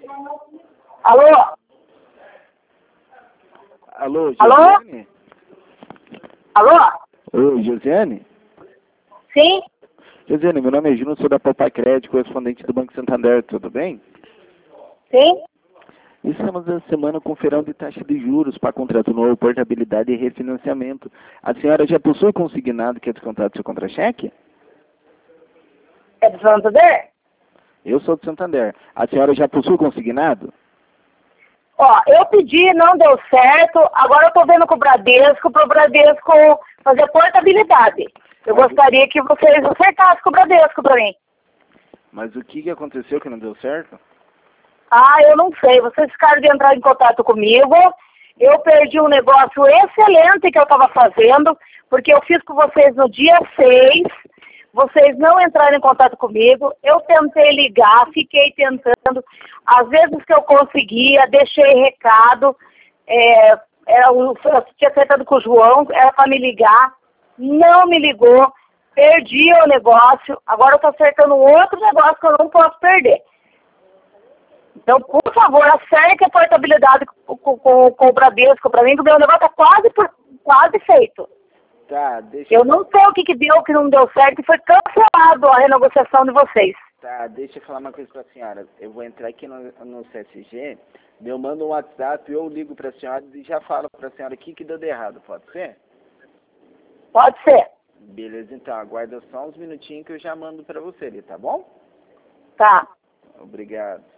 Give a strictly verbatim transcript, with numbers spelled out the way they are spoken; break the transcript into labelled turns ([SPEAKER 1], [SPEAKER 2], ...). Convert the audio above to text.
[SPEAKER 1] Alô?
[SPEAKER 2] Alô,
[SPEAKER 1] Alô?
[SPEAKER 2] Josiane?
[SPEAKER 1] Alô?
[SPEAKER 2] Oi, Josiane?
[SPEAKER 1] Sim?
[SPEAKER 2] Josiane, meu nome é Juno, sou da Popai Crédito, correspondente do Banco Santander, tudo bem?
[SPEAKER 1] Sim?
[SPEAKER 2] Estamos essa semana com feirão de taxa de juros para contrato novo, portabilidade e refinanciamento. A senhora já possui consignado que é descontado do seu contra-cheque?
[SPEAKER 1] É do Santander?
[SPEAKER 2] Eu sou do Santander. A senhora já possui consignado?
[SPEAKER 1] Ó, eu pedi, não deu certo, agora eu tô vendo com o Bradesco, pro Bradesco fazer portabilidade. Eu
[SPEAKER 2] Mas-
[SPEAKER 1] gostaria que vocês acertassem com o Bradesco pra mim.
[SPEAKER 2] Mas o que, que aconteceu que não deu certo?
[SPEAKER 1] Ah, eu não sei, vocês ficaram de entrar em contato comigo, eu perdi um negócio excelente que eu estava fazendo, porque eu fiz com vocês no dia seis, vocês não entraram em contato comigo, eu tentei ligar, fiquei tentando, às vezes que eu conseguia, deixei recado, é, era, o- eu tinha acertado com o João, era para me ligar, não me ligou, perdi o negócio, agora eu estou acertando outro negócio que eu não posso perder. Então, por favor, acerte a portabilidade com, com, com, com o Bradesco para mim, que o meu negócio está quase, por- quase feito.
[SPEAKER 2] Tá, deixa
[SPEAKER 1] Eu não sei o que, que deu, o que não deu certo, e foi cancelado a renegociação de vocês.
[SPEAKER 2] Tá, deixa eu falar uma coisa pra senhora. Eu vou entrar aqui no, no C S G, eu mando um WhatsApp, eu ligo pra senhora e já falo pra senhora o que que deu de errado, pode ser?
[SPEAKER 1] Pode ser.
[SPEAKER 2] Beleza, então, aguarda só uns minutinhos que eu já mando pra você ali, tá bom?
[SPEAKER 1] Tá.
[SPEAKER 2] Obrigado.